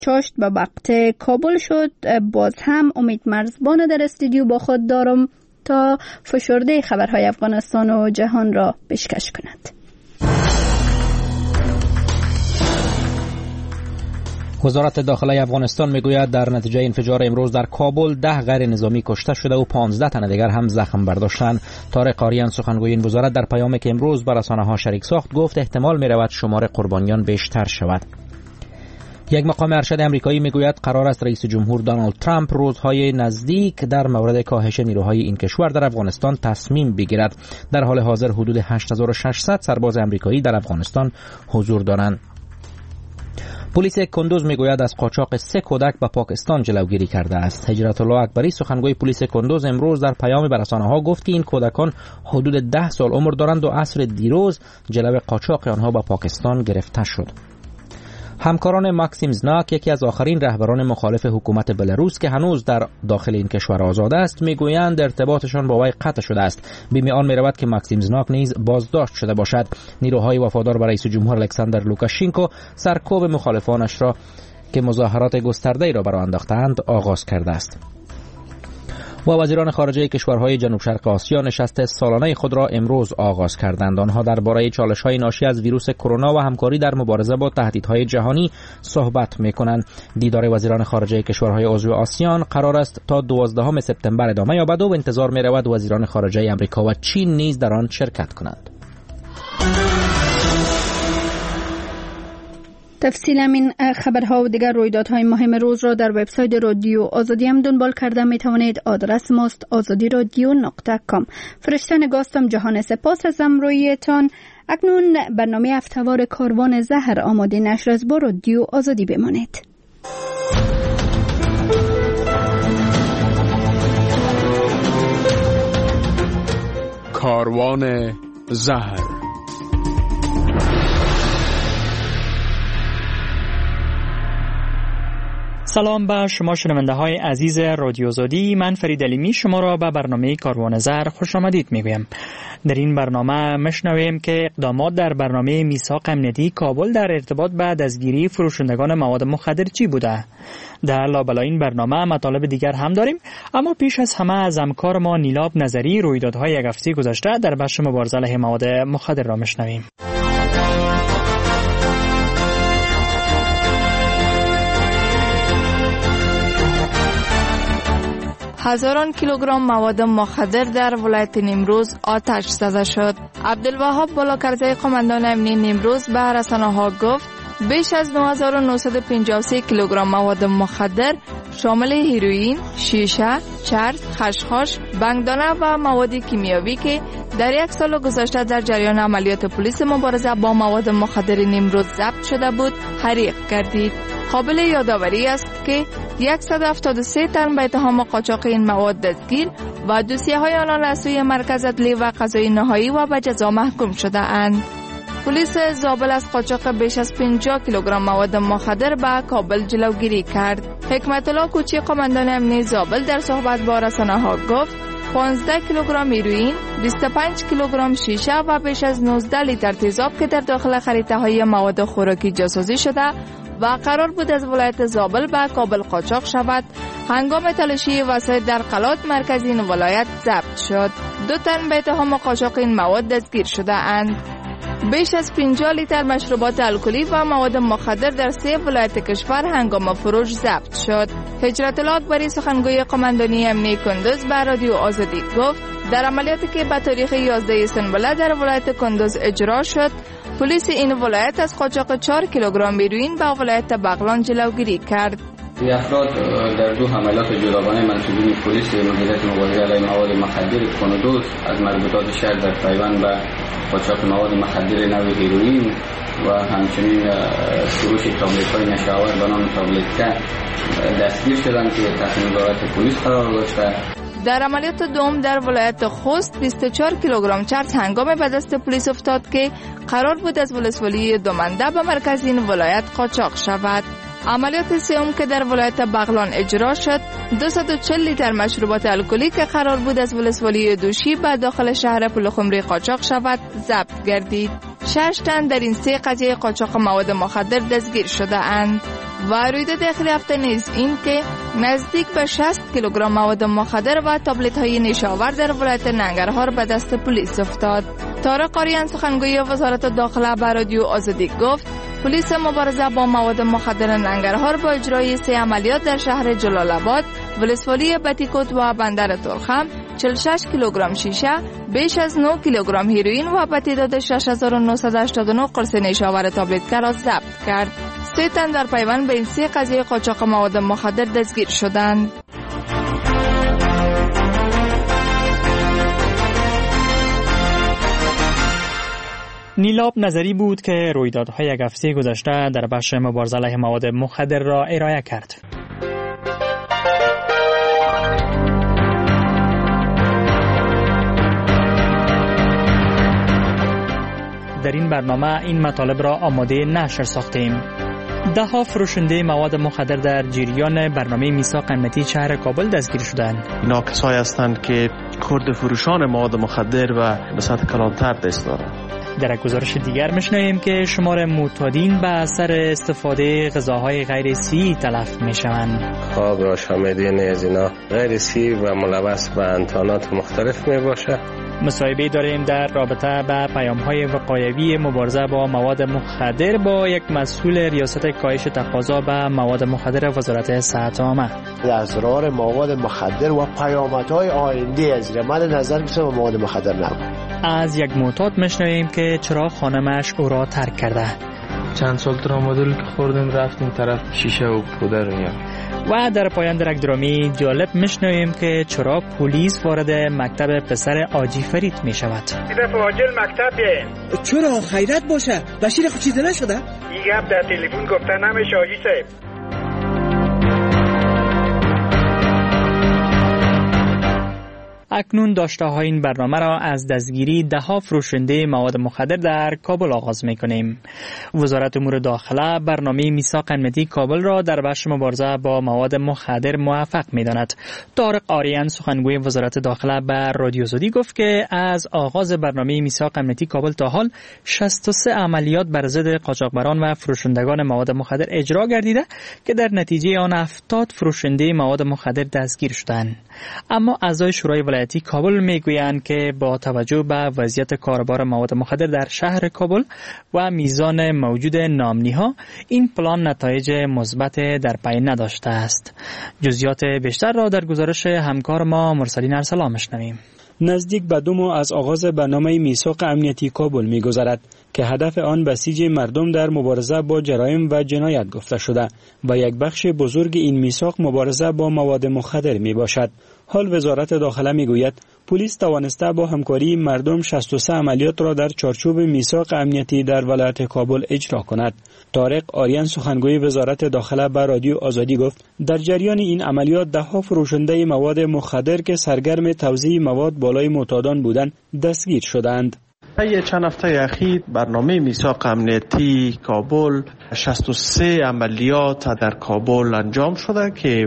چاشت به وقت کابل شد. باز هم امید مرزبان در استودیو با خود دارم تا فشرده خبرهای افغانستان و جهان را پیشکش کند. وزارت داخله افغانستان میگوید در نتیجه انفجار امروز در کابل 10 غیر نظامی کشته شده و 15 تن دیگر هم زخم برداشتند. طارق قاریان سخنگوی این وزارت در پیامی که امروز بر رسانه‌ها شریک ساخت گفت احتمال می‌رود شمار قربانیان بیشتر شود. یک مقام ارشد امریکایی میگوید قرار است رئیس جمهور دونالد ترامپ روزهای نزدیک در مورد کاهش نیروهای این کشور در افغانستان تصمیم بگیرد. در حال حاضر حدود 8600 سرباز امریکایی در افغانستان حضور دارند. پلیس کندوز میگوید از قاچاق 3 کودک به پاکستان جلوگیری کرده است. هجرت الله اکبری سخنگوی پلیس کندوز امروز در پیام به رسانه‌ها گفت که این کودکان حدود 10 سال عمر دارند و عصر دیروز جلو قاچاق آنها به پاکستان گرفته شد. همکاران ماکسیم زناک، یکی از آخرین رهبران مخالف حکومت بلاروس که هنوز در داخل این کشور آزاد است، میگویند ارتباطشان با وی قطع شده است. بیم آن میرود که ماکسیم زناک نیز بازداشت شده باشد. نیروهای وفادار به رئیس جمهور الکساندر لوکاشنکو سرکوب مخالفانش را که مظاهرات گسترده‌ای را برآ انداختند آغاز کرده است. و وزیران خارجه کشورهای جنوب شرق آسیا نشست سالانه خود را امروز آغاز کردند. آنها درباره چالش‌های ناشی از ویروس کرونا و همکاری در مبارزه با تهدیدهای جهانی صحبت می‌کنند. دیدار وزیران خارجه کشورهای عضو آسیان قرار است تا 12 سپتامبر ادامه یابد و انتظار می‌رود وزیران خارجه آمریکا و چین نیز در آن شرکت کنند. تفصیل این خبرها و دیگر رویدادهای مهم روز را در وبسایت رادیو آزادی هم دنبال کرده می توانید. آدرس ماست azadiradyo.com. فرشته نگاستم جهان، سپاس از همراهیتان. اکنون برنامه هفته‌وار کاروان زهر آماده نشر است. با رادیو آزادی بمانید. کاروان زهر. سلام به شما شنونده های عزیز رادیو آزادی. من فرید علیمی شما را به برنامه کاروان زهر خوش آمدید میگویم. در این برنامه مشنویم که اقدامات در برنامه میثاق امنیتی کابل در ارتباط به دستگیری فروشندگان مواد مخدر چی بوده. در لابلای این برنامه مطالب دیگر هم داریم، اما پیش از همه از همکار ما نیلاب نظری رویدادهای یک هفته گذشته در بخش مبارزه علیه مواد مخدر را مشنویم. هزاران کیلوگرم مواد مخدر در ولایت نیمروز آتش زده شد. عبدالوهاب بلاکرزی قماندان امنیتی نیمروز به رسانه‌ها گفت بیش از 9953 کیلوگرم مواد مخدر شامل هیروئین، شیشه، چرس، خشخاش، بنگدانه و مواد کیمیاوی که در یک سال گذشته در جریان عملیات پلیس مبارزه با مواد مخدر نیمروز ضبط شده بود، حریق گردید. قابل یادآوری است که 173 تن به اتهام قاچاق این مواد دستگیر و دوسیه‌های آنان از سوی مرکز عدلی و قضایی نهایی و به جزا محکوم شده اند. پلیس زابل از قاچاق بیش از 50 کیلوگرم مواد مخدر به کابل جلوگیری کرد. حکمت الله کوچی قماندان امنیتی زابل در صحبت با رسانه‌ها گفت 15 کیلوگرم هیروئین، 25 کیلوگرم شیشه و بیش از 19 لیتر تیزاب که در داخل خریطه‌های مواد خوراکی جاسازی شده و قرار بود از ولایت زابل به کابل قاچاق شود، هنگام تلاشی وسایل در قلات مرکزی این ولایت ضبط شد. 2 تن به اتهام قاچاق این مواد دستگیر شده اند. بیش از 50 لیتر مشروبات الکلی و مواد مخدر در 3 ولایت کشور هنگام فروش ضبط شد. هجرت الله اکبری سخنگوی قماندانی امنیتی کندوز به رادیو آزادی گفت در عملیاتی که به تاریخ 11 اسفند در ولایت کندوز اجرا شد، پلیس این ولایت از قاچاق 4 کیلوگرم هیروئین به ولایت بغلان جلوگیری کرد. این افراد در 2 حملات جداگانه منسوبین پلیس مدیریت مبارزه علیه مواد مخدر کندوز از مربوطات شهر در پیوند به قاچاق مواد مخدر نوع هیروئین و همچنین فروش تابلت‌های نشاور به نام تابلتکا دستگیر شدند که تحت نظارت پلیس قرار داشته. در عملیات دوم در ولایت خوست 24 کیلوگرم چرس هنگام به دست پلیس افتاد که قرار بود از ولسوالی دومنده به مرکز این ولایت قاچاق شود. عملیات سوم که در ولایت بغلان اجرا شد 240 لیتر مشروبات الکلی که قرار بود از ولسوالی دوشی به داخل شهر پلخمری قاچاق شود ضبط گردید. 6 تن در این 3 قضیه قاچاق مواد مخدر دستگیر شده اند. و رویداد اخیر هفته نیز این که نزدیک به 60 کیلوگرم مواد مخدر و تابلت های نیشاور در ولایت ننگرهار به دست پلیس افتاد. طارق آریان سخنگوی وزارت داخله به رادیو آزادی گفت پلیس مبارزه با مواد مخدر ننگرهار با اجرای 3 عملیات در شهر جلال آباد، ولسوالی بتیکوت و بندر ترخم 46 کیلوگرم شیشه، بیش از 9 کیلوگرم هیروئین و به تعداد 6989 قرص نیشاور تابلت را ضبط کرد. 3 تن در پیوند به این 3 قضیه قاچاق مواد مخدر دستگیر شدند. نیلاب نظری بود که رویدادهای یک هفته گذشته در بخش مبارزه علیه مواد مخدر را ارائه کرد. در این برنامه این مطالب را آماده نشر ساختیم. ده‌ها فروشنده مواد مخدر در جریان برنامه میثاق امنیتی شهر کابل دستگیر شدند. اینا کسایی هستند که خرد فروشان مواد مخدر و به سطح کلانتر دست دارند. در گزارش دیگر میشنویم که شمار معتادین به اثر استفاده غذاهای غیر صحی تلف میشوند. خواب را شامدین از اینا غیر صحی و ملوث به انتانات مختلف می باشه. مصاحبه داریم در رابطه با پیام‌های وقایوی مبارزه با مواد مخدر با یک مسئول ریاست کاهش تقاضا به مواد مخدر وزارت صحت عامه. اسرار مواد مخدر و پیامدهای آینده از مد نظر که مواد مخدر نبود. از یک معتاد میشنویم که چرا خانمش او را ترک کرده. چند سال ترامادول که خوردیم رفتیم طرف شیشه و پودر و در پایان در یک درامی جالب میشنویم که چرا پلیس وارد مکتب پسر آجی فرید میشود. این فاجل مکتب بیاین. چرا خیرت باشه؟ بشیر خود چیزی نشده؟ این گپ در تلفن گفتن نمیشه آجی صاحب. اکنون داشته های این برنامه را از دستگیری ده‌ها فروشنده مواد مخدر در کابل آغاز می‌کنیم. وزارت امور داخله برنامه میثاق امنیتی کابل را در بخش مبارزه با مواد مخدر موفق می‌داند. طارق آریان سخنگوی وزارت داخله به رادیو آزادی گفت که از آغاز برنامه میثاق امنیتی کابل تا حال 63 عملیات بر ضد قاچاقبران و فروشندگان مواد مخدر اجرا گردیده که در نتیجه آن 70 فروشنده مواد مخدر دستگیر شدند. اما اعضای شورای ولایتی کابل میگویند که با توجه به وضعیت کاربار مواد مخدر در شهر کابل و میزان موجود نامنی‌ها این پلان نتایج مثبت در پی نداشته است. جزئیات بیشتر را در گزارش همکار ما مرسلین ارسلان میشنویم. نزدیک به 2 ماه از آغاز برنامه میثاق امنیتی کابل می‌گذرد که هدف آن بسیج مردم در مبارزه با جرایم و جنایت گفته شده و یک بخش بزرگ این میثاق مبارزه با مواد مخدر میباشد. حال وزارت داخله میگوید پلیس توانسته با همکاری مردم 63 عملیات را در چارچوب میثاق امنیتی در ولایت کابل اجرا کند. طارق آریان سخنگوی وزارت داخله به رادیو آزادی گفت در جریان این عملیات ده‌ها فروشنده مواد مخدر که سرگرم توزیع مواد بالای معتادان بودند دستگیر شدند. طی چند هفته اخیر برنامه میثاق امنیتی کابل 63 عملیات در کابل انجام شده که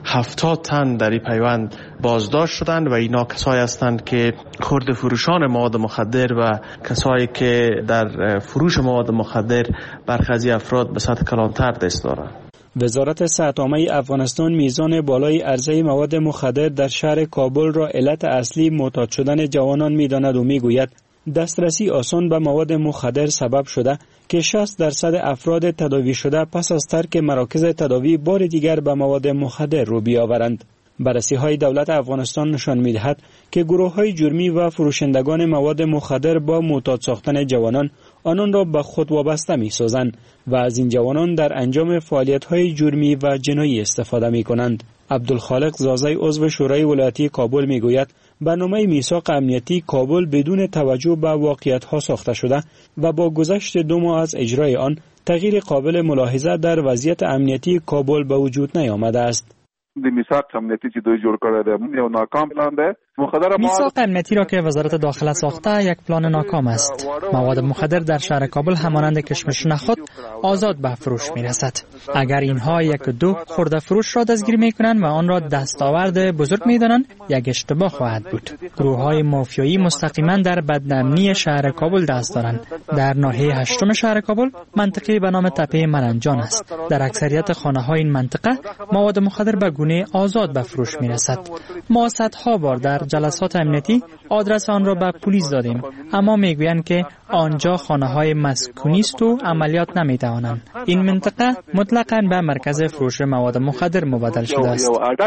70 تن در این پیوند بازداشت شدند و اینا کسایی هستند که خرد فروشان مواد مخدر و کسایی که در فروش مواد مخدر برخی از افراد به سطح کلانتر دست دارند. وزارت صحت عامه افغانستان میزان بالای عرضه مواد مخدر در شهر کابل را علت اصلی معتاد شدن جوانان می‌داند و میگوید دسترسی آسان به مواد مخدر سبب شده که 60% افراد تداوی شده پس از ترک مراکز تداوی بار دیگر به مواد مخدر رو بیاورند. بررسی‌های دولت افغانستان نشان می‌دهد که گروه‌های جرمی و فروشندگان مواد مخدر با معتاد ساختن جوانان آنان را به خود وابسته می‌سازند و از این جوانان در انجام فعالیت‌های جرمی و جنایی استفاده می‌کنند. عبدالخالق زازای عضو شورای ولایتی کابل می‌گوید برنامه میثاق امنیتی کابل بدون توجه به واقعیت‌ها ساخته شده و با گذشت 2 ماه از اجرای آن تغییر قابل ملاحظه در وضعیت امنیتی کابل به وجود نیامده است. د میثاق امنیتی چې دوی جوړ کړی دی یو ناکام پلان دی میثاق امنیتی را که وزارت داخله ساخته یک پلان ناکام است. مواد مخدر در شهر کابل همانند کشمش نخود آزاد به فروش میرسد. اگر اینها یک دو خرده فروش را دستگیر میکنند و آن را دستاورد بزرگ میدانند، یک اشتباه خواهد بود. گروه‌های مافیایی مستقیما در بدنامنی شهر کابل دست دارند. در ناحیه هشتم شهر کابل منطقه به نام تپه ملنجان است. در اکثریت خانه‌های این منطقه مواد مخدر به گونه آزاد به فروش میرسد. ما صدها بار در جلسات امنیتی آدرس آن را به پلیس دادیم، اما میگویند که آنجا خانه‌های مسکونی است و عملیات نمیتوانند. این منطقه مطلقاً به مرکز فروش مواد مخدر مبادل شده است.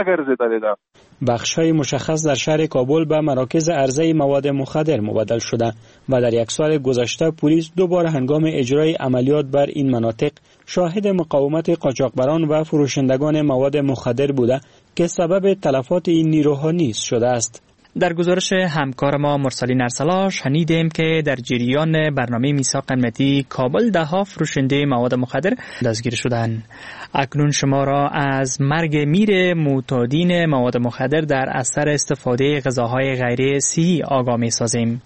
بخش‌های مشخص در شهر کابل به مراکز عرضه مواد مخدر مبادل شده و در یک سال گذشته پلیس دوباره هنگام اجرای عملیات بر این مناطق شاهد مقاومت قاچاقبران و فروشندگان مواد مخدر بوده که سبب تلفات این نیروها نیز شده است. در گزارش همکار ما مرسلین ارسلا شنیدیم که در جریان برنامه میثاق امنیتی کابل ده‌ها فروشنده مواد مخدر دستگیر شدند. اکنون شما را از مرگ میر معتادین مواد مخدر در اثر استفاده غذاهای غیر صحی آگاه می‌سازیم.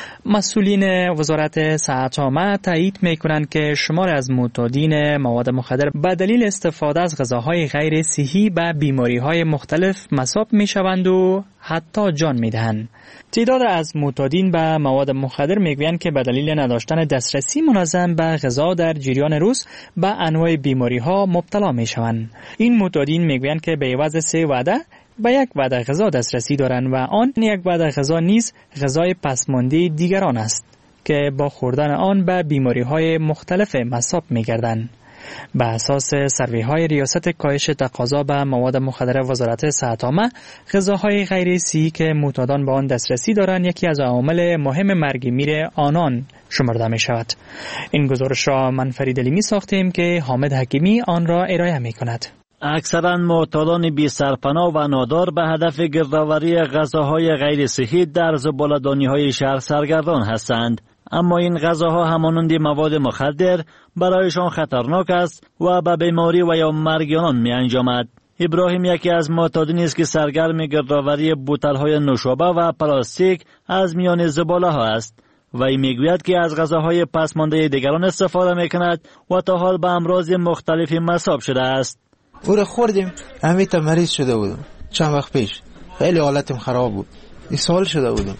مسئولین وزارت صحت عامه تایید می‌کنند که شمار از معتادین مواد مخدر به دلیل استفاده از غذاهای غیر صحی به بیماری‌های مختلف مصاب می‌شوند و حتی جان می‌دهند. تعداد از معتادین به مواد مخدر میگویند که به دلیل نداشتن دسترسی منظم به غذا در جریان روز به انواع بیماری‌ها مبتلا می‌شوند. این معتادین میگویند که به عوض 3 وعده به یک وعده غذا دسترسی دارند و آن یک وعده غذا نیز غذای پسمانده دیگران است که با خوردن آن به بیماری‌های مختلف مصاب می‌گردند. به اساس سروی‌های ریاست کاهش تقاضا به مواد مخدر وزارت صحت عامه، غذاهای غیر صحی که معتادان به آن دسترسی دارند یکی از عوامل مهم مرگ میر آنان شمرده می‌شود. این گزارش را من فرید علیمی ساختیم که حامد حکیمی آن را ارائه می‌کند. اکثرا معتادان بی سرپناه و نادار به هدف گردآوری غذاهای غیر صحی در زباله‌دانی‌های شهر سرگردان هستند. اما این غذاها همانند مواد مخدر برایشان خطرناک است و به بیماری و یا مرگ آنان می انجامد. ابراهیم یکی از معتادانی است که سرگرم گردآوری بوتل‌های نوشابه و پلاستیک از میان زباله‌ها است. وی میگوید که از غذاهای پسمانده دیگران استفاده میکند و تا حال به امراض مختلفی مصاب شده است. او را خوردیم، همیتا مریض شده بودم چند وقت پیش، خیلی حالتم خراب بود، اسهال شده بودم.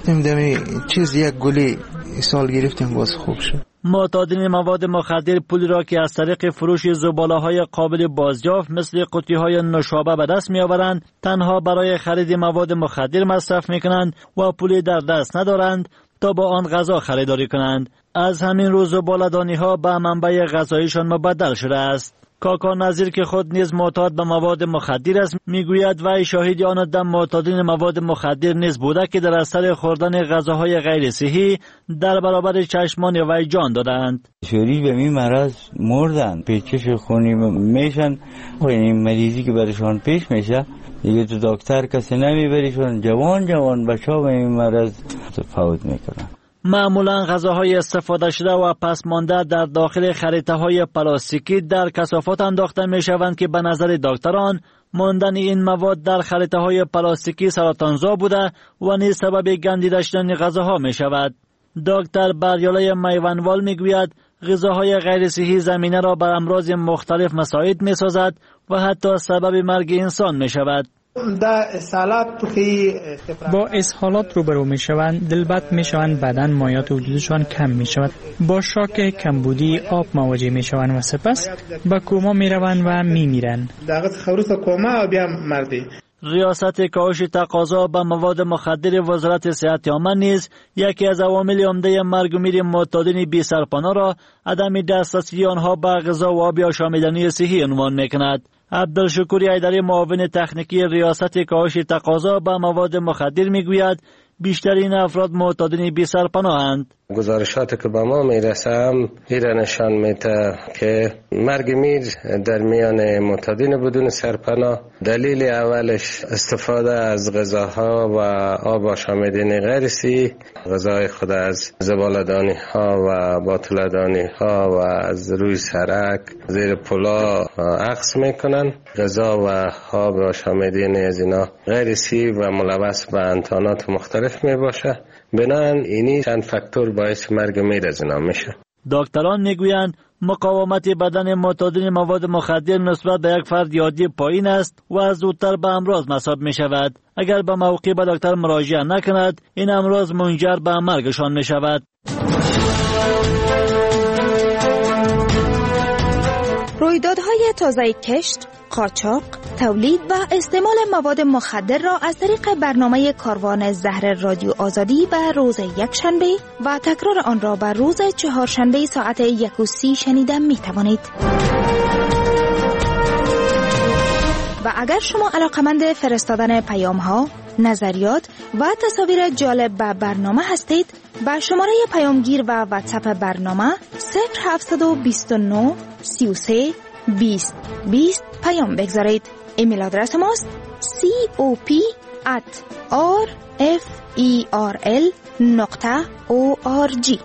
دمی چیز یک گلی اسهال گرفتیم باز خوب شد. معتادین مواد مخدر پولی را که از طریق فروش زباله‌های قابل بازیافت مثل قوطی‌های نوشابه به دست می‌آورند تنها برای خرید مواد مخدر مصرف می‌کنند و پولی در دست ندارند تا با آن غذا خریداری کنند. از همین رو زباله‌دانی‌ها به منبع غذایشان مبدل شده است. کاکا نظیر که خود نیز معتاد به مواد مخدر است میگوید وی شاهد آن در معتادین مواد مخدر نیز بوده که در اثر خوردن غذاهای غیر صحی در برابر چشمان وی جان دادند. شوری به این مرض مردن، پیچش خونی میشن و این مریضی که برشان پیش میشه دیگه تو دکتر کسی نمیبریشون، جوان بچه‌ها به این مرض فوت میکنن. معمولا غذاهای استفاده شده و پس مانده در داخل خریطه‌های پلاستیکی در کثافات انداخته می‌شوند که به نظر دکتران ماندن این مواد در خریطه‌های پلاستیکی سرطانزا بوده و نیز سبب گندیده شدن غذاها می‌شود. دکتر بریاله میوانوال می‌گوید غذاهای غیر صحی زمینه را بر امراض مختلف مساعد می‌سازد و حتی سبب مرگ انسان می‌شود. با اسهالات روبرو می شوند، دلبد می شوند، بدن مایات وجودشان کم می شود، با شاک کمبودی آب مواجه می شوند و سپس به کوما می روند و می میرند. ریاست کاهش تقاضا به مواد مخدر وزارت صحت عامه نیز یکی از عوامل عمده مرگ و میر معتادین بی سرپناه را عدم دسترسی آنها به غذا و آب آشامیدنی صحی عنوان می‌کند. عبدالشکور ایدری معاون تکنیکی ریاست کاهش تقاضا به مواد مخدر میگوید بیشترین افراد معتادین بی سرپناهند. گزارشاتی که به ما میرسه هم ایره نشان میده که مرگ میر در میان معتادین بدون سرپناه دلیل اولش استفاده از غذاها و آب آشامیدنی غیر صحی، غذای خود از زباله‌دانی ها و باطله‌دانی ها و از روی سرک زیر پلا عکس میکنن. غذا و آب آشامیدنی از اینا غیر صحی و ملوث به انتانات مختلف میباشه. بنابراین اینی چند فاکتور باعث مرگ میر از اینا میشه. دکتران میگویند مقاومت بدن معتادین مواد مخدر نسبت به یک فرد یادی پایین است و زودتر به امراض مصاب می شود. اگر به موقع به دکتر مراجعه نکند، این امراض منجر به مرگشان می شود. رویدادهای تازه کشت، قاچاق، تولید و استعمال مواد مخدر را از طریق برنامه کاروان زهر رادیو آزادی به روز یکشنبه و تکرار آن را به روز چهارشنبه ساعت 1:30 شنیده می توانید. و اگر شما علاقمند فرستادن پیام ها، نظریات و تصاویر جالب به برنامه هستید، با شماره پیامگیر و واتساپ برنامه 0729 33 20 20 پیام بگذارید. ایمیل آدرس ماست cop@rferl.org.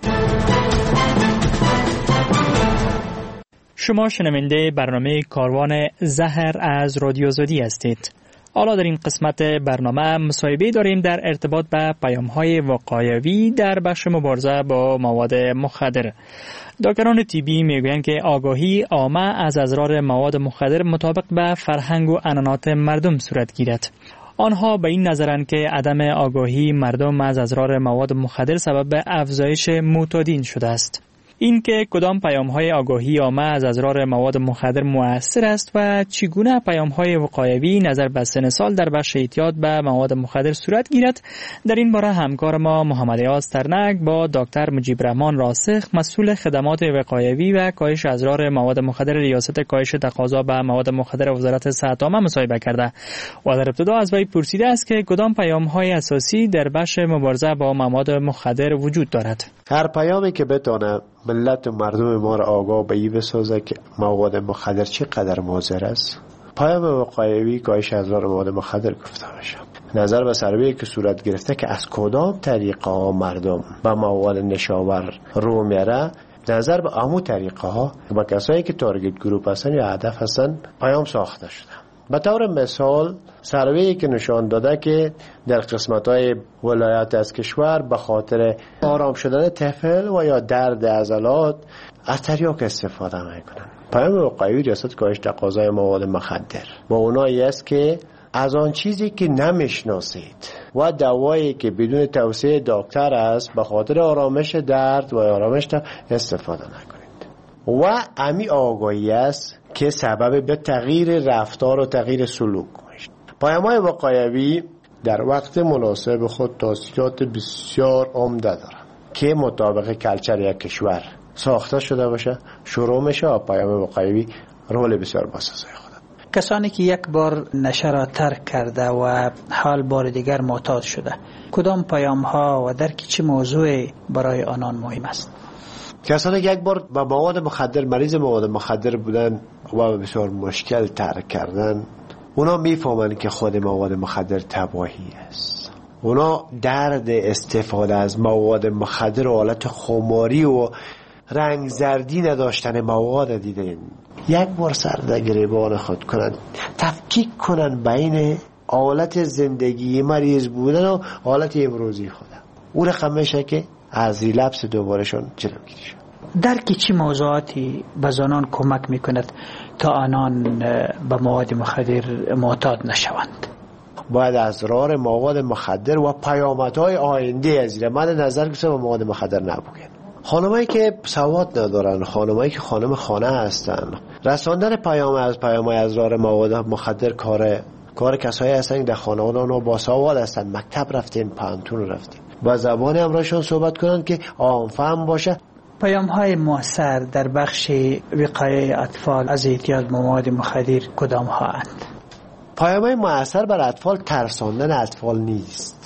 شما شنونده برنامه کاروان زهر از رادیو آزادی هستید. حالا در این قسمت برنامه مصاحبه داریم در ارتباط به پیام‌های وقایوی در بخش مبارزه با مواد مخدر. دکتران طبی میگویند که آگاهی عامه از اضرار مواد مخدر مطابق به فرهنگ و عنعنات مردم صورت گیرد. آنها به این نظرند که عدم آگاهی مردم از اضرار مواد مخدر سبب افزایش معتادین شده است. این که کدام پیام‌های آگاهی عامه از اضرار مواد مخدر مؤثر است و چگونه پیام‌های وقایوی نظر به سن سال در بخش اعتیاد به مواد مخدر صورت گیرد، در این باره همکار ما محمد ایاز ترنک با دکتر مجیب رحمان راسخ، مسئول خدمات وقایوی و کاهش اضرار مواد مخدر ریاست کاهش تقاضا به مواد مخدر وزارت صحت عامه مصاحبه کرده و در ابتدا از وی پرسیده است که کدام پیام‌های اساسی در بخش مبارزه با مواد مخدر وجود دارد. هر پیامی که بتونه ملت و مردم ما را آگاه به این بسازه که مواد مخدر چقدر مضر است. پیام وقایوی کاهش اضرار مواد مخدر گفته میشه. نظر به سروی که صورت گرفته که از کدام طریقه ها مردم به مواد نشاور رو میره، نظر به امو طریقه ها با کسایی که تارگت گروپ هستن یا هدف هستن پیام ساخته شده. به طور مثال سروی که نشان داده که در قسمت‌های ولایت از کشور به خاطر آرام شدن طفل و یا درد عضلات از تریاک استفاده میکنن. پیام وقایوی ریاست کاهش تقاضای مواد مخدر با اونایی است که از آن چیزی که نمیشناسید و دوایی که بدون توصیه دکتر است به خاطر آرامش درد و آرامش استفاده نکنید. و امی آگاهی است که سبب به تغییر رفتار و تغییر سلوک میشه. پیام‌های وقایوی در وقت مناسب خود توصیات بسیار عمده دارند که مطابق کلچر یک کشور ساخته شده باشه، شروع میشه و پیام وقایوی رول بسیار باسازای خود. کسانی که یک بار نشه را ترک کرده و حال بار دیگر معتاد شده، کدام پیام ها و درک چه موضوعی برای آنان مهم است؟ کسانی که یک بار با مواد مخدر مریض مواد مخدر بودن و بسیار مشکل ترک کردن، اونا میفهمن که خود مواد مخدر تباهی است. اونا درد استفاده از مواد مخدر و حالت خماری و رنگ زردی نداشتن مواد دیدن. یک بار سر در گریبان خود کنن، تفکیک کنن بین حالت زندگی مریض بودن و حالت امروزی خودم، اون رقم میشه که از ریلپس دوبارشون جلوگیری شد. درک چه موضوعاتی به زنان کمک میکند تا آنان به مواد مخدر معتاد نشوند؟ باید اضرار مواد مخدر و پیامدهای آینده از این مد نظر که به مواد مخدر نبوگن. خانمایی که سواد ندارن، خانمایی که خانم خانه هستن، رساندن پیام‌های اضرار مواد مخدر کار کسایی هستن که در خانواده‌ها و با سواد هستن، مکتب رفتن، پانتون رفتن، با زبان همراهشون صحبت کنن که عام فهم باشه. پیام‌های مؤثر در بخش وقایه اطفال از اعتیاد به مواد مخدر کدام ها اند؟ پیام‌های مؤثر بر اطفال ترساندن اطفال نیست.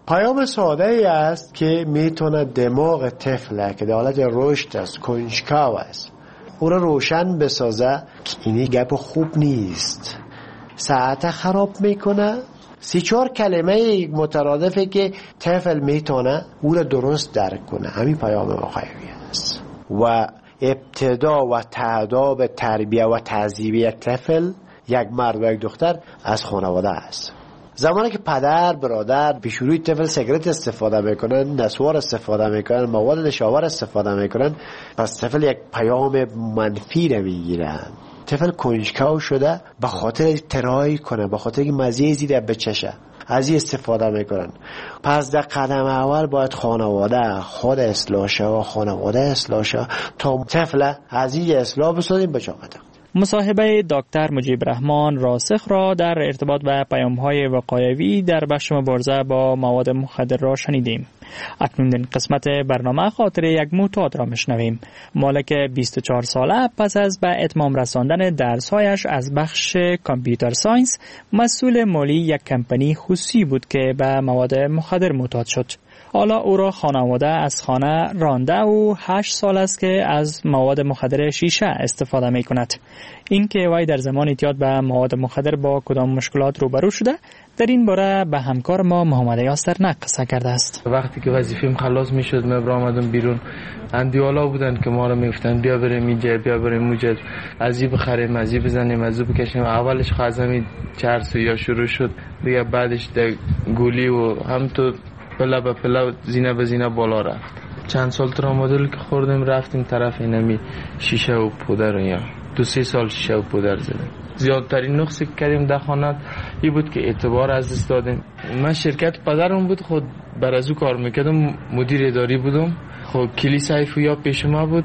پیام ساده ای است که میتونه دماغ طفل که در حالت رشد است، کنجکاو است، او را روشن بسازه که اینی گپ خوب نیست، ساعت خراب میکنه. 3-4 کلمه مترادفه که طفل میتونه او را درست درک کنه. همین پیام مخیوی است و ابتدا و تعداب تربیه و تعذیبی طفل، یک مرد و یک دختر، از خانواده است. زمانی که پدر برادر به شروع طفل سیگرت استفاده میکنن، نسوار استفاده میکنن، مواد نشاور استفاده میکنن، پس طفل یک پیام منفی رو میگیرن. طفل کنجکاو شده به خاطر ترای کنه، به خاطر که مزیزی رو بچشه، از این استفاده میکنن. پس در قدم اول باید خانواده خود اصلاح شه و خانواده اصلاح شه تا طفل از این اصلاح بسازیم بچه قدم. مصاحبه دکتر مجیب رحمان راسخ را در ارتباط با پیام‌های وقایوی در بخش مبارزه با مواد مخدر را شنیدیم. اکنون این قسمت برنامه خاطر یک معتاد را میشنویم. مالک 24 ساله پس از به اتمام رساندن درس‌هایش از بخش کامپیوتر ساینس، مسئول مالی یک کمپانی خصوصی بود که به مواد مخدر معتاد شد. حالا او را خانواده از خانه رانده و 8 سال است که از مواد مخدر شیشه استفاده می کند. این که وی در زمان اعتیاد به مواد مخدر با کدام مشکلات روبرو شده، در این باره به همکار ما محمد یاسر قصه کرده است. وقتی که وظیفه‌ام خلاص می شد من آمدم بیرون، اندیوالا بودن که ما را میگفتن بیا بریم اینجا، بیا بریم اونجا، از این بخریم، از این بزنیم، از این بکشیم. اولش خازمی چرس یا شروع شد، دیگه بعدش گولی و هم تو پلا به پلا زینه به زینه بالا رفت. چند سال ترامادول که خوردیم رفتیم طرف اینمی شیشه و پودر یا 2-3 سال شیشه و پودر زدیم. زیادترین نقصی که کردیم در خانه این بود که اعتبار از دست دادیم. من شرکت پدرم بود، خود بر از او کار میکردم، مدیر اداری بودم. خب کلی سیف یا پیش ما بود.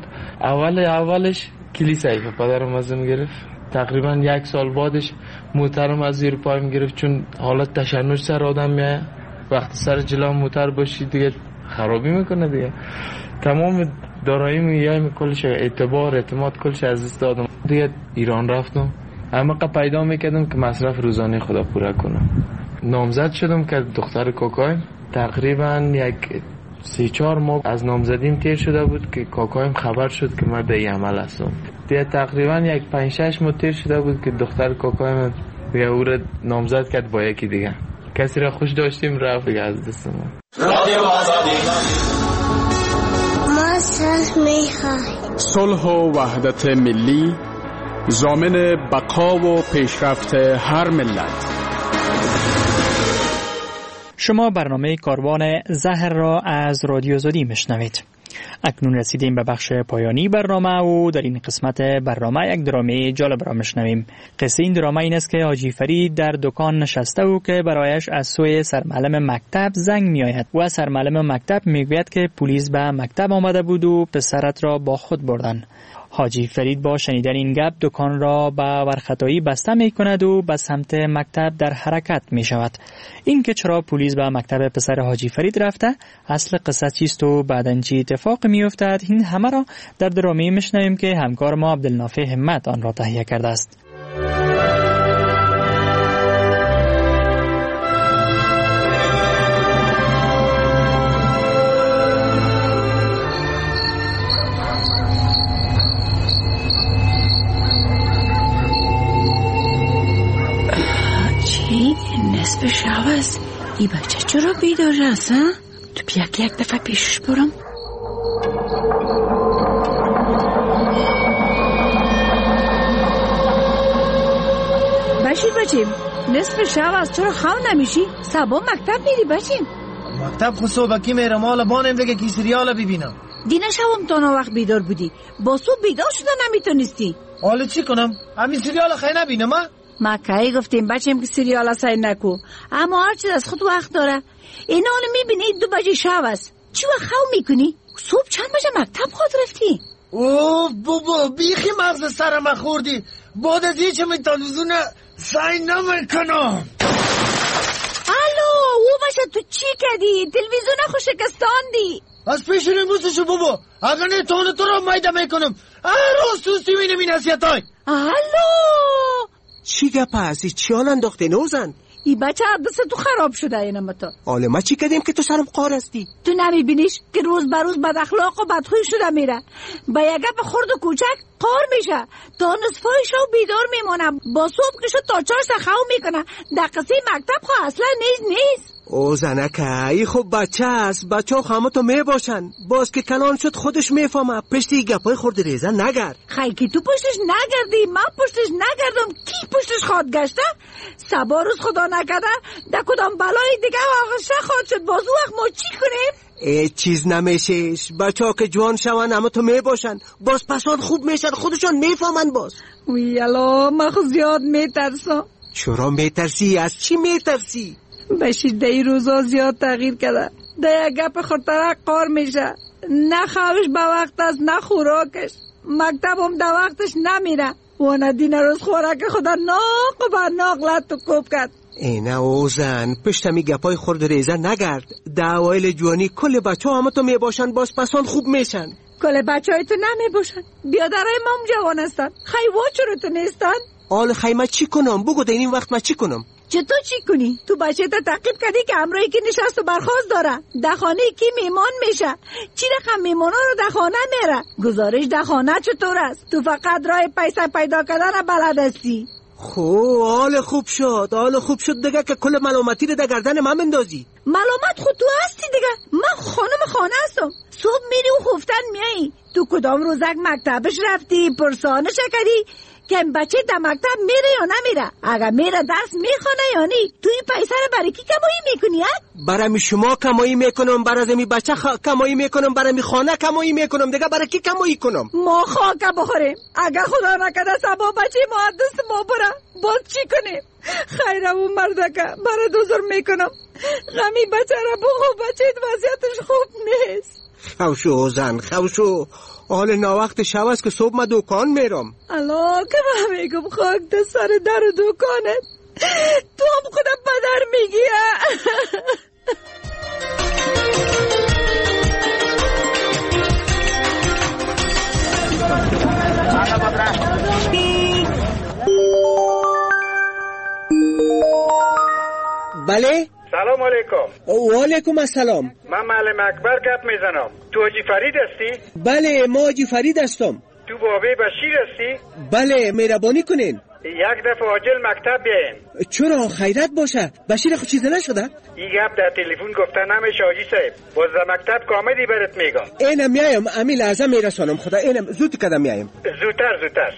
اولش کلی سیف پدرم ازم گرفت. تقریبا 1 سال بعدش موترم از زیر پایم گرفت، چون حالت تشنج سر آدم میاد. وقتی سر جلو موتر باشی دیگه خرابی میکنه دیگه. تمام داراییم یایم کلش اعتماد کلش از دست دادم. دیگه ایران رفتم، اما پیدا میکردم که مصرف روزانه خدا پورا کنم. نامزد شدم که دختر کاکایم تقریبا 3-4 ماه از نامزدیم تیر شده بود که کاکایم خبر شد که من در این عمل هستم. دیگه تقریبا 5-6 ماه تیر شده بود که دختر کاکایم دیگه او را نامزد کرد با یکی دیگه. کسی را خوش داشتیم رفت دیگه از دست ما. رادیو آزادی ما صلح میخواهیم. صلح و وحدت ملی ضامن بقا و پیشرفت هر ملت. شما برنامه کاروان زهر را از رادیو آزادی میشنوید. اکنون رسیدیم به بخش پایانی برنامه و در این قسمت برنامه یک درامه جالب را میشنویم. قصه این درامه این است که حاجی فرید در دکان نشسته و که برایش از سوی سرمعلم مکتب زنگ میآید و سرمعلم مکتب میگوید که پلیس به مکتب آمده بود و پسرت را با خود بردن. حاجی فرید با شنیدن این گپ دکان را به ورختایی بسته می کند و به سمت مکتب در حرکت می شود. این که چرا پلیس به مکتب پسر حاجی فرید رفته، اصل قصه چیست و بعداً چی اتفاق می افتد، این همه را در درامه میشنویم که همکار ما عبدالنافع همت آن را تهیه کرده است. نصف شب است. ای بچه چرا بیدار است؟ تو بیا که یک دفعه پیشش برم. بچیم نصف شب است، چرا خواب نمیشی؟ صبح مکتب میری بچیم؟ مکتب خود صبحکی میرم، حالا بانم دیگه کی سریال ببینم. دینا شبم تا وقت بیدار بودی، با صبح بیدار شده نمیتونستی. حالا چی کنم؟ همین سریال خیلی نبینم. ما کی گفتیم بچیم که سریال سعی نکو، اما هر چیز از خود وقت داره. اینا حالا میبینی 2 بجه شب است، چی وقت خواب میکنی؟ صبح چند بجه مکتب خود رفتی؟ اوه بابا بیخی مغز سرم خوردی. بعد از این چه من تلویزیون سعی نمیکنم. الو او بچه تو چی کردی؟ تلویزیون خو شکستاندی. از پیش نموسشو بابا، اگر نه تو را میده میکنم. روز سوستی مینم این حسیت های. الو چی گپ هستی؟ چی حال انداخته نوزن؟ این بچه عدس تو خراب شده اینم تا. حالا ما چی کردیم که تو سرم قار هستی؟ تو نمیبینیش که روز به روز بد اخلاق و بدخوی شده میره، با یک گپ خرد و کوچک قار میشه، تا نصفای شب بیدار میمونه، با صبح که شد تا 4 خو میکنه، دقیقه مکتب خو اصلا نیست. او زنکه ای خب بچه است، بچه ها همه تو میباشن، باز که کلان شد خودش میفهمه، پشتی گپای خورد ریزه نگرد. خیلی که تو پشتش نگردی، من پشتش نگردم، کی پشتش خواد گشته؟ سبا روز خدا نکده در کدام بلای دیگه واقعش خواهد شد، باز وقت ما چی کنیم؟ چیز نمیشهش، بچه ها که جوان شون همه تو میباشن، باز پسان خوب میشن، خودشان میفهمن. باز وی الا من خود زیاد میترسم. چرا میترسی؟ از چی میترسی؟ بشیر دی روزا زیاد تغییر کرده، در یک گپ خورترک قار میشه، نه خوابش به وقت است نه خوراکش، مکتب هم در وقتش نمیره و ندین روز خوراک خدا ناق و برناق لط و کوب کرد. اینه اوزن پشتمی گپای خورد ریزه نگرد، دعوایل جوانی کل بچه ها همه تو میباشن، باز پسان خوب میشن. کل بچه های تو نمیباشن، بیادرهای ما هم جوان هستن، خیوا چرا تو نیستن؟ آل خیمه چی کنم؟ بگو در این وقت ما چی کنم؟ چطور چی کنی؟ تو بچه تا تعقیب کردی که امروی که نشست و برخواست داره، در خانه کی میمان میشه، چی رقم میمانا رو در خانه میره، گزارش در خانه چطور است؟ تو فقط راه پیسه پیدا کردن بلد هستی. خب حال خوب شد دیگه که کل ملامتی رو در گردن من بندازی. ملامت خود تو هستی دیگه، من خانم خانه هستم، صبح میری و خفتن میایی، تو کدام روزک مکتبش رفتی، پرسانش کردی که بچه در مکتب میره یا نمیره، اگر میره درس میخونه یا نی، تو این پیسه رو برای کی کمایی میکنی؟ برای شما کمایی میکنم، برای می بچه کمایی میکنم، برای می خانه کمایی میکنم، دیگه برای کی کمایی کنم؟ ما خاک بخوریم، اگر خدا نکرده سبا بچه ما دست ما بره، باز چی کنیم؟ خیره و مردکه برای دوزر میکنم، غمی بچه را بخو، بچه وضعیتش خوب نیست. خوشو زن خوشو، حال ناوقت شب است که صبح ما دکان میرم. الا که من میگم خاک در سر در دکانت، تو هم خودم پدر میگی. بله؟ سلام علیکم. و علیکم السلام. من معلم اکبر گپ میزنم. تو حاجی فرید هستی؟ بله ما حاجی فرید هستم. تو بابی بشیر هستی؟ بله مهربانی کنین. یک دفعه عاجل مکتب بیاین. چرا؟ خیرت باشه. بشیر خود چیز نشده؟ این گپ در تلفن گفته نمیشه حاجی صاحب. باز در مکتب کامدی برات میگم. اینم میایم، امی لحظه میرسانم. خدا اینم زود کدام میایم. زودتر.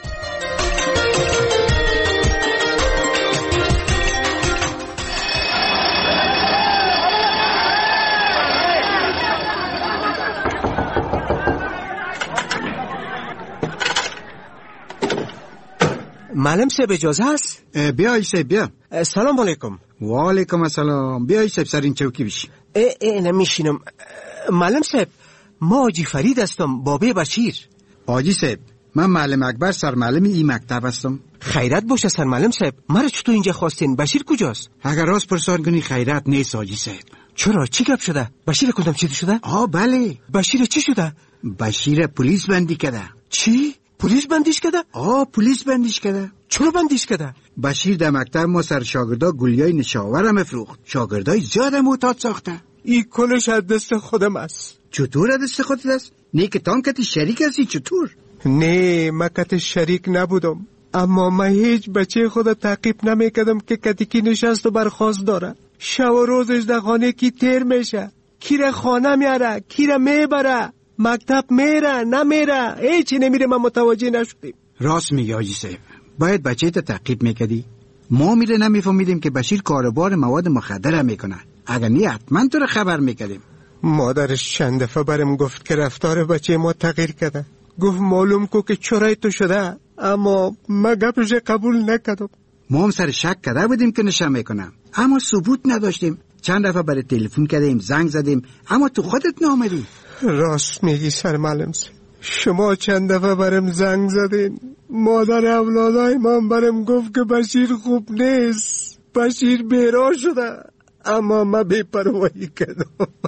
معلم صاحب اجازه هست؟ بیا ایسه بیا. سلام علیکم. و علیکم السلام. بیا ایسه سر این چوکی بشی. نمیشینم. معلم صاحب ما حاجی فرید هستم، بابی بشیر. حاجی صاحب من معلم اکبر سرمعلم این مکتب هستم. خیرت باشه سرمعلم صاحب، مرا چطور اینجا خواستین؟ بشیر کجاست؟ اگر راست پرسان کنی خیرت نیست حاجی صاحب. چرا؟ چی گپ شده؟ بشیر کدام چیزی شده؟ بله. بشیر چی شده؟ بشیر پلیس بندی کرده. چی؟ پلیس بندیش کرده؟ پلیس بندیش کرده. چرا بندیش کرده؟ بشیر در مکتب ما سر شاگردا گلیای نشاور هم افروخت. شاگردای زیاد معتاد ساخته. این کلش از دست خودم است. چطور از دست خودت است؟ نه که تان کتی شریک هستی. چطور؟ نه من کتی شریک نبودم، اما من هیچ بچه خود تعقیب نمیکردم که کتی کی نشست و برخواست داره. شب و روزش در خانه کی تیر میشه، کی را خانه میاره، کی را میبره، مکتب میره نمیره، هیچی نمیره. من متوجه نشدیم. راست میگی حاجی صاحب، باید بچه تا تعقیب میکردی. ما میره نمیفهمیدیم که بشیر کاروبار مواد مخدر میکنه. اگر نه حتما تو رو خبر میکردیم. مادرش چند دفعه برم گفت که رفتار بچه ما تغییر کرده، گفت معلوم کو که چرای تو شده، اما ما گپش قبول نکردم. ما هم سر شک کرده بودیم که نشه میکنم، اما ثبوت نداشتیم. چند دفعه برای تلفن کردیم، زنگ زدیم، اما تو خودت نامدی. راست میگی سرمعلم صاحب، شما چند دفعه برم زنگ زدین. مادر اولادای من برم گفت که بشیر خوب نیست، بشیر بیراه شده، اما ما بی‌پروايي کردم.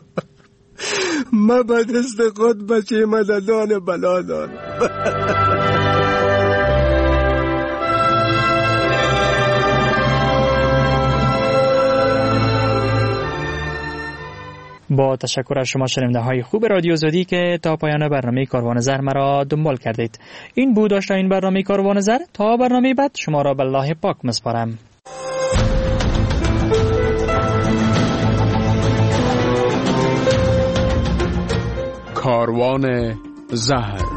ما به دست خود بچه مددان بلا دارم. با تشکر از شما شنونده های خوب رادیو زودی که تا پایان برنامه کاروان زر مرا دنبال کردید. این بود داشته این برنامه کاروان زر. تا برنامه بعد شما را به الله پاک مسپارم. کاروان زهر.